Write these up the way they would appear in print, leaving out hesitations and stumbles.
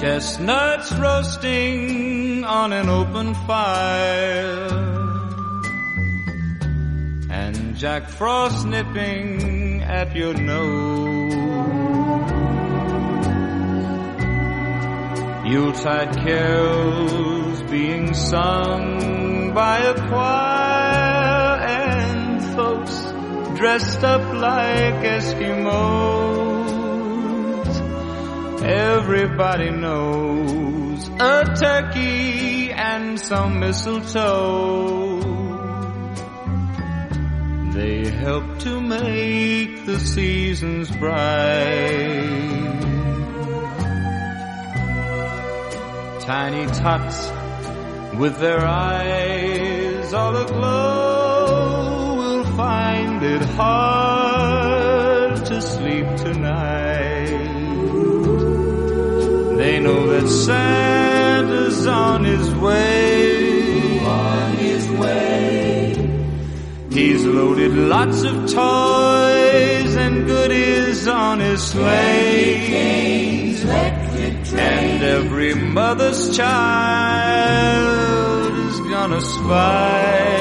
Chestnuts roasting on an open fire, and Jack Frost nipping at your nose. Yuletide carols being sung by a choir, and folks dressed up like Eskimos. Everybody knows a turkey and some mistletoe. They help to make the seasons bright. Tiny tots with their eyes all aglow will find it hard to sleep tonight. They know that Santa's on his way. On his way. He's loaded lots of toys and goodies on his sleigh. Canes, electric trains. And every mother's child is gonna spy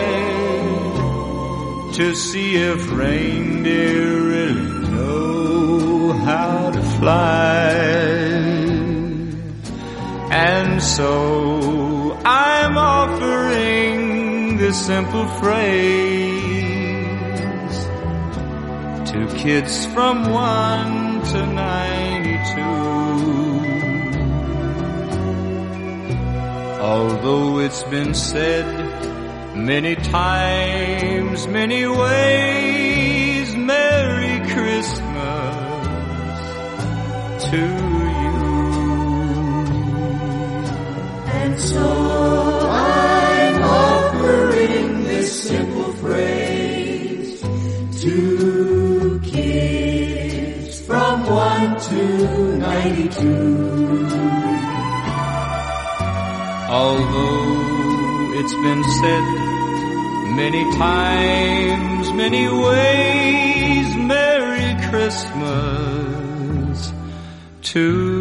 to see if reindeer really know how to fly. And so I'm offering this simple phrase to kids from 1 to 92. Although it's been said many times, many ways, Merry Christmas to you. And so I'm offering this simple phrase to kids from 1 to 92. Although it's been said many times, many ways, Merry Christmas to